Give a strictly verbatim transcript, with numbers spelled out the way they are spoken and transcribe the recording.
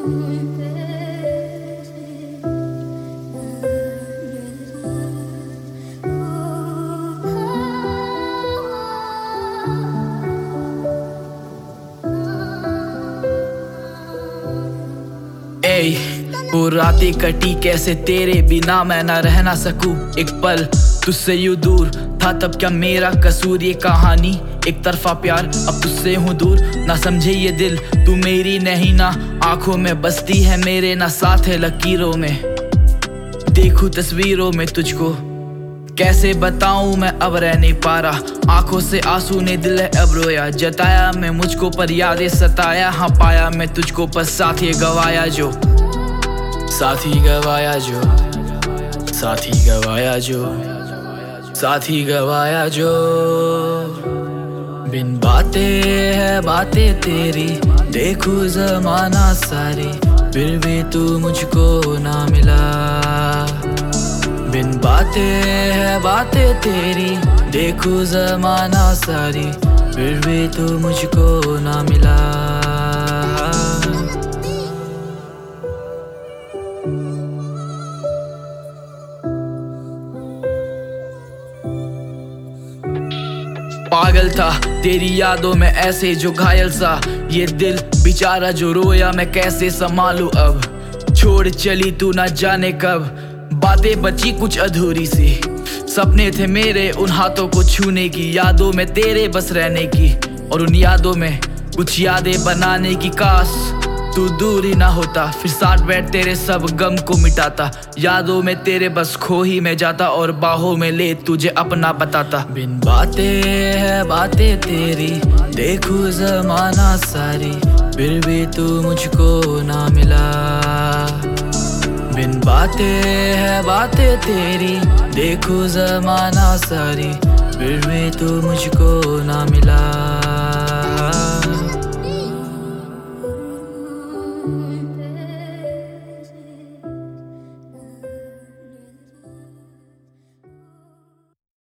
ए, वो रातें कटी कैसे तेरे बिना मैं ना रह ना सकूं एक पल तुझसे यूं दूर था तब क्या मेरा कसूर। ये कहानी एक तरफा प्यार अब तुझसे हूँ दूर। ना समझे ये दिल तू मेरी नहीं ना आंखों में बसती है मेरे ना साथ है लकीरों में। देखूं तस्वीरों में तुझको कैसे बताऊं मैं अब रह नहीं पा रहा। आंखों से आंसू ने दिल है अब रोया। जताया मैं मुझको पर यादें सताया। हाँ पाया मैं तुझको पर साथ ये गवाया जो साथी गवाया जो साथी गवाया जो साथी गवाया जो। बिन बातें है बातें तेरी देखूं जमाना सारी फिर भी तू मुझको ना मिला। बिन बातें है बातें तेरी देखूं जमाना सारी फिर भी तू मुझको ना मिला। पागल था तेरी यादों में ऐसे जो घायल सा ये दिल बेचारा जो रोया मैं कैसे संभालूं अब। छोड़ चली तू ना जाने कब बातें बची कुछ अधूरी सी। सपने थे मेरे उन हाथों को छूने की यादों में तेरे बस रहने की और उन यादों में कुछ यादें बनाने की। काश तू दूर ही ना होता फिर साथ बैठ तेरे सब गम को मिटाता। यादों में तेरे बस खो ही मैं जाता और बाहों में ले तुझे अपना बताता। बिन बातें है बातें तेरी देखूं जमाना सारी फिर भी तू मुझको ना मिला। बिन बातें है बातें तेरी देखूं जमाना सारी फिर भी तू मुझको ना मिला।